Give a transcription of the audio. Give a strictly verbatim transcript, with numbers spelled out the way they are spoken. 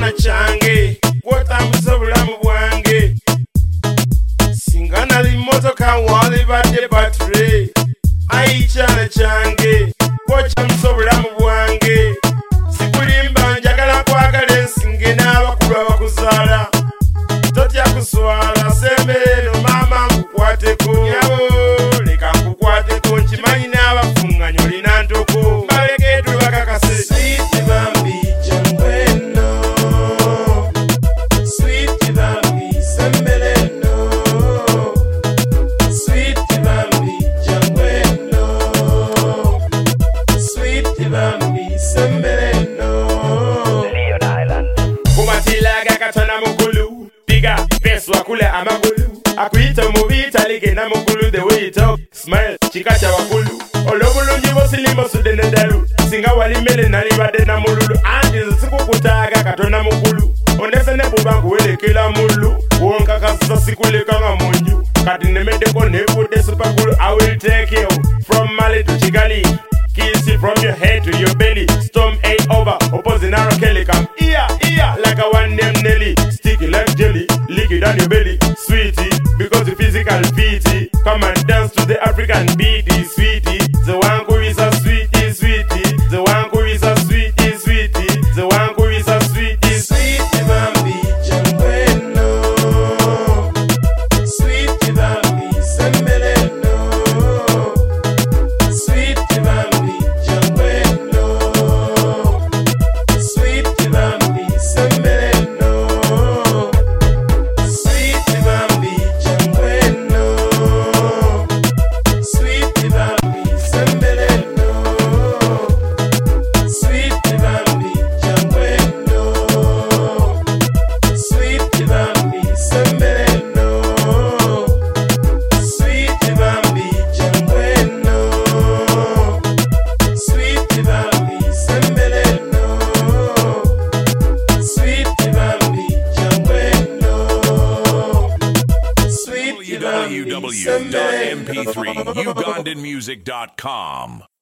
ekyama kyange kwotambuza obulamu bwange singa nali mmotoka walibadde battery ayi kyana kyange kwokyamuza obulamu bwange sikulimba njagala kwagala ensinge n'abakulu abakuzaala totya kuswala sembeno mama nkukwateko yabo leka nkukwateko nkimanyi n'abafuŋŋanyi olina ntoko mbalegeetu bakakase Sweet Bambi jangweno Sweet Bambi sembeleno Sweet Bambi jangweno Sweet Bambi sembeleno Leon Island kumatilaga katona mukulu diga pesu akule amagulu akuyita omubita ligenda mukulu the way you talk smile kika kya wakulu olw'obulungi bw'osilima osudde n'eddalu singa wali mmere nalibadde na mululu anti nze sikukutaaga katona mukulu ondese ne bw'oba nkuwerekera mululu wonkakasa sikuleka nga mu nju kati nemeddeko nevudde supagulu I will take you from Mali to Kigali kiss you from your head to your belly storm eight over opposing Narrow Kelly come here here like a one named Nelly sticky like jelly lick it on your belly sweetie because you physical fitty come and dance to the African beaty sweetie the one who is a sweetie sweetie the one who is a sweetie sweetie the one who is a sweetie Sweet Bambi jangweno Sweet Bambi sembeleno Sweet Bambi jangweno Sweet Bambi sembeleno Sweet Bambi jangweno Sweet Bambi sembeleno Sweet Bambi jangweno Sweet Bambi sembeleno Sweet Bambi jangweno Sweet Bambi sembeleno Sweet Bambi jangweno Sweet w w w dot m p three ugandan music dot com